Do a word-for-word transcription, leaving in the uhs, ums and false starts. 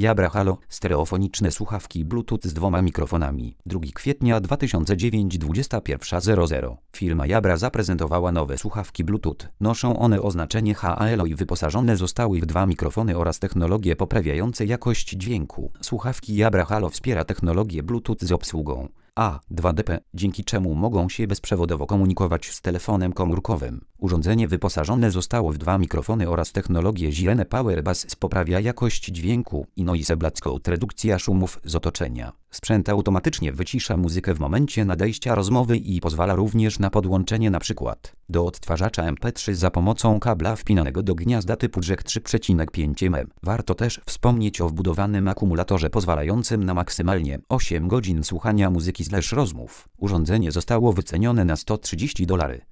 Jabra Halo, stereofoniczne słuchawki Bluetooth z dwoma mikrofonami. drugiego kwietnia dwa tysiące dziewiątego, dwudziesta pierwsza zero zero. Firma Jabra zaprezentowała nowe słuchawki Bluetooth. Noszą one oznaczenie H A L O i wyposażone zostały w dwa mikrofony oraz technologie poprawiające jakość dźwięku. Słuchawki Jabra Halo wspiera technologię Bluetooth z obsługą A dwa D P, dzięki czemu mogą się bezprzewodowo komunikować z telefonem komórkowym. Urządzenie wyposażone zostało w dwa mikrofony oraz technologię Sirene Power Bass poprawia jakość dźwięku i Noise Black redukcja szumów z otoczenia. Sprzęt automatycznie wycisza muzykę w momencie nadejścia rozmowy i pozwala również na podłączenie np. do odtwarzacza M P trzy za pomocą kabla wpinanego do gniazda typu Jack trzy przecinek pięć milimetrów. Warto też wspomnieć o wbudowanym akumulatorze pozwalającym na maksymalnie osiem godzin słuchania muzyki slash rozmów. Urządzenie zostało wycenione na sto trzydzieści dolarów.